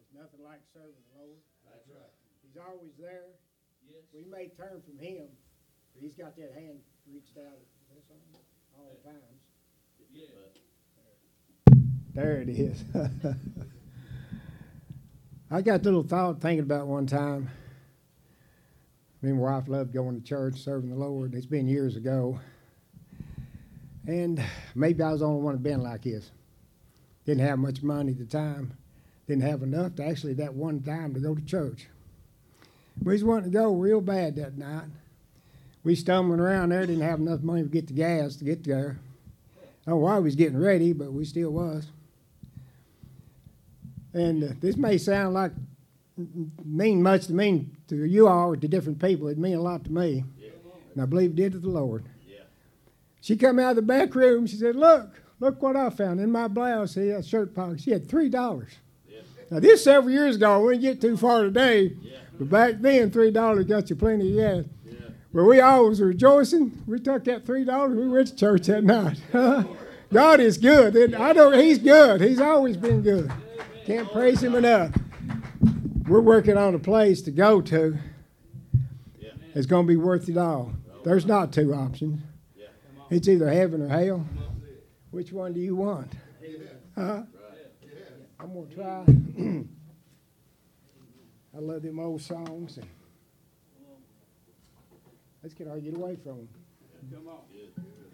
nothing like serving the Lord. That's right. He's always there. Yes. We may turn from him, but he's got that hand reached out at us all times. Yeah. There it is. I got a little thought thinking about one time. Me and my wife loved going to church, serving the Lord. It's been years ago. And maybe I was the only one that been like this. Didn't have much money at the time. Didn't have enough to actually that one time to go to church. We was wanting to go real bad that night. We stumbling around there, didn't have enough money to get the gas to get there. I don't know why we was getting ready, but we still was. And this may sound like mean much to me, to you all, or to different people. It mean a lot to me. Yeah. And I believe it did to the Lord. Yeah. She come out of the back room. She said, look what I found in my blouse. See, a shirt pocket. She had $3. Yeah. Now, this several years ago. We didn't get too far today. Yeah. But back then, $3 got you plenty of gas. Yeah. Well, we always were rejoicing. We took that $3. We went to church that night. God is good. He's good. He's always been good. Can't praise him enough. We're working on a place to go to. Yeah. It's going to be worth it all. There's not two options. Yeah. It's either heaven or hell. Which one do you want? Huh? I'm going to try. I love them old songs. And let's get away from them. Come on.